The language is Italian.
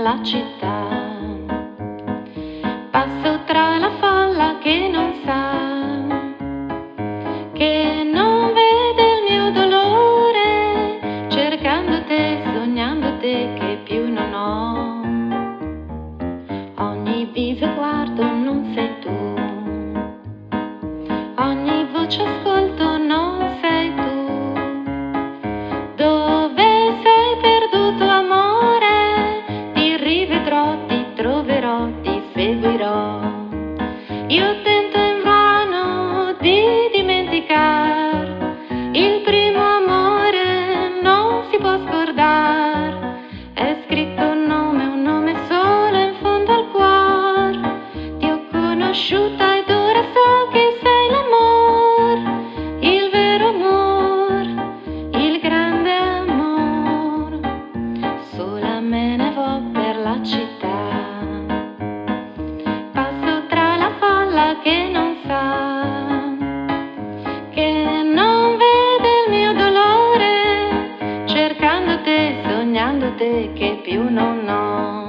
la città. Passo tra la folla che non sa, che non vede il mio dolore, cercando te, sognando te che più non ho. Ogni viso guardo non sei tu, ogni voce ascolto non sei tu. Dove sei perduto amore? Ti rivedrò, ti troverò, ti seguirò. Io tento invano di dimenticare, il primo amore non si può scordare. È scritto un nome solo in fondo al cuore. Ti ho conosciuta ed ora so che sei l'amor, il vero amor, il grande amor. Sola me ne vo per la città, passo tra la folla che non sa, che non vede il mio dolore, cercando te, sognando te che più non ho.